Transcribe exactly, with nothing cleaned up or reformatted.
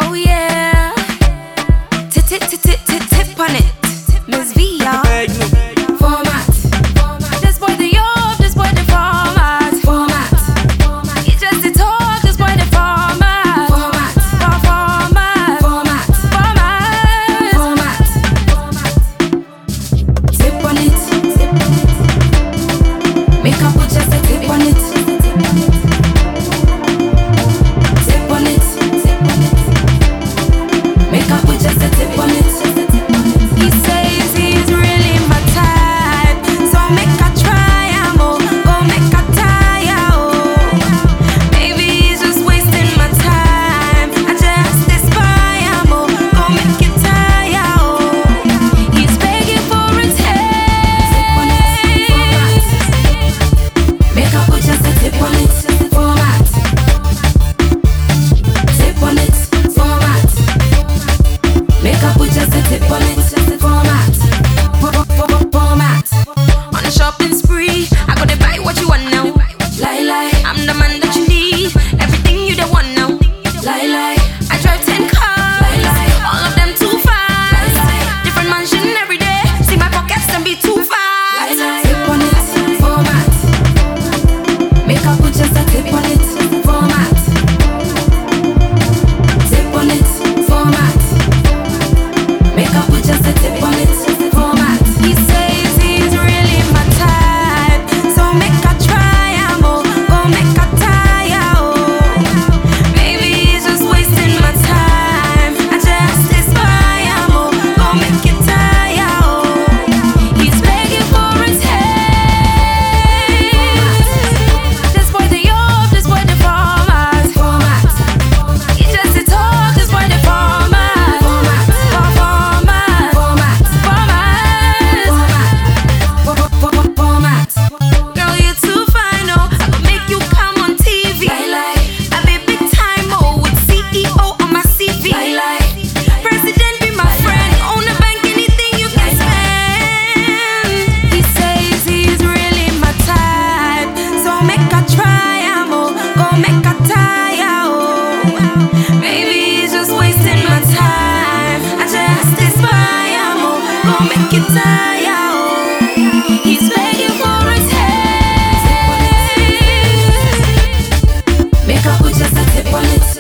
Oh yeah, tip tip tip tip tip tip on it, Miss V, y'all. Format. This boy the yo, this boy the format. Format. He just the talk, this boy the format. Format. Format. Format. Format. Format. Tip on it. Make up with just a tip on it. Tip on it. Make up with just a tip on it. He says he's really my type, so make a try, I'm oh, go make a tire, oh. Maybe he's just wasting my time. I just despise, I'm oh, go make it tire, oh. He's begging for a taste. Make up with just a tip on it. Format. Tip on it. Format. Make up with just a tip on it. Format. Format. On a shopping spree, I gotta buy what you want now. Lie lie, I'm the man that you need. Everything you don't want now. Lie lie, I drive ten cars. Lie lie, all of them too fast. Lie lie, different mansion every day. See my pockets and be too fast. Lie lie, tip on it. Format. Make up with just a tip on it. Format. Tip on it. Format. Make up with just a tip on it. Format. He says he's really my type, so make a try, I'm oh, go make a tire, oh. Maybe he's just wasting my time. I just despise, I'm oh, go make it tire, oh. He's begging for a taste. This boy the yo, this boy the format. Format. He just the talk, this boy the format. Format. Format. Format. Format. Format. Format. Girl, you too fine, oh. I could make you come on T V. Lie lie. I be big time, oh, with C E O on my C V. Lie lie. President be my friend, own a bank, anything you can spend. He says he's really my type, so make a try, I'm oh, go make a tire, oh. Maybe he's just wasting my time. I just despise, I'm oh, go make it tire, oh. He's begging for a taste. Make up with just a tip on it.